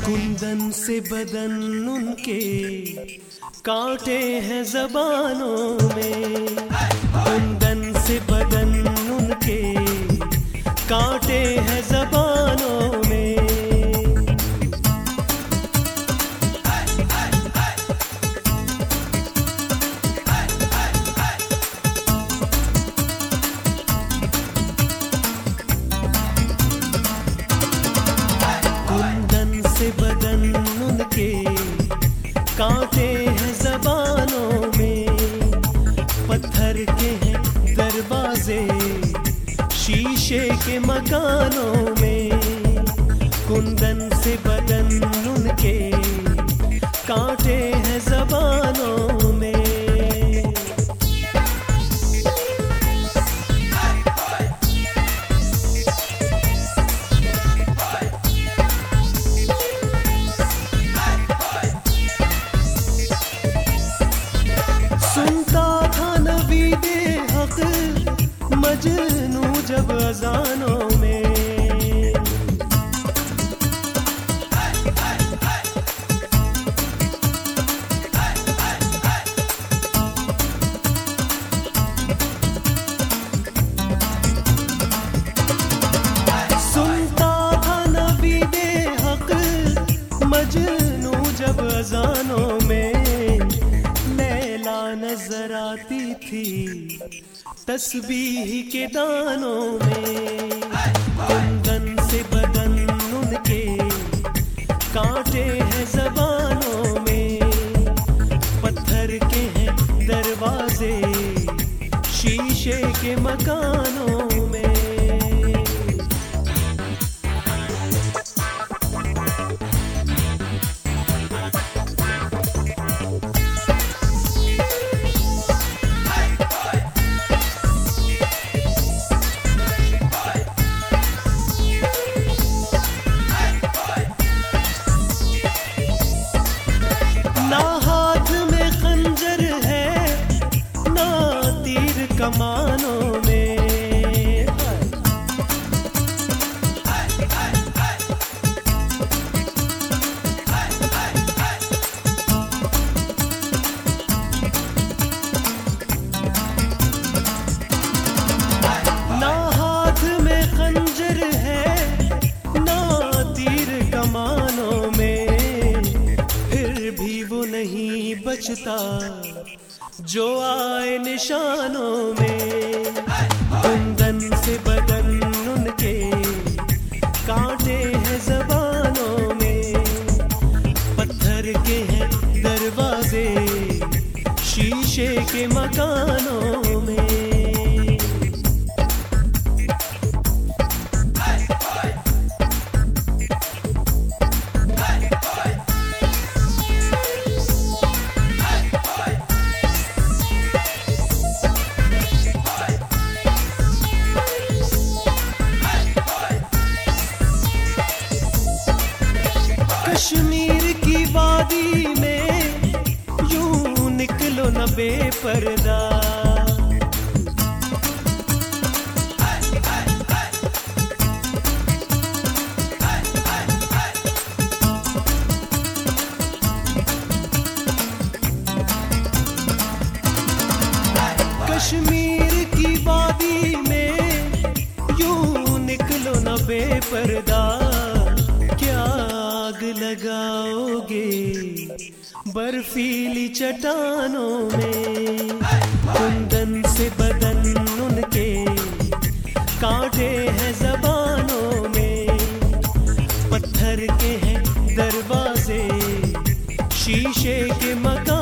कुंदन से बदन उनके कांटे हैं ज़बानों में, कुंदन से बदन उनके कांटे हैं ज़बानों में। कुंदन से बदन उनके कांटे हैं ज़बानों में, पत्थर के हैं दरवाजे शीशे के मकानों में। कुंदन से बदन उनके कांटे हैं ज़बानों में। सुनता था नबीदे हक मजनू जब अज़ानों में, सुनता था नबीदे हक मजनू जब अज़ानों में। लैला नजर आती थी तस्बीह के दानों में, कुंदन से बदन उनके कांटे हैं ज़बानों में, पत्थर के हैं दरवाजे शीशे के मकानों में। ना हाथ में खंजर है ना तीर कमानों में, ना हाथ में खंजर है ना तीर कमानों में। फिर भी वो नहीं बचता जो आए निशानों में, कुंदन से बदन उनके कांटे हैं ज़बानों में, पत्थर के हैं दरवाजे शीशे के मकानों में। कश्मीर की वादी में यूं निकलो न बेपर्दा, कश्मीर की वादी में यूं निकलो न बेपर्दा। क्या आग लगाओगे बर्फीली चट्टानों में, कुंदन से बदन उनके कांटे हैं ज़बानों में, पत्थर के हैं दरवाजे शीशे के मकान।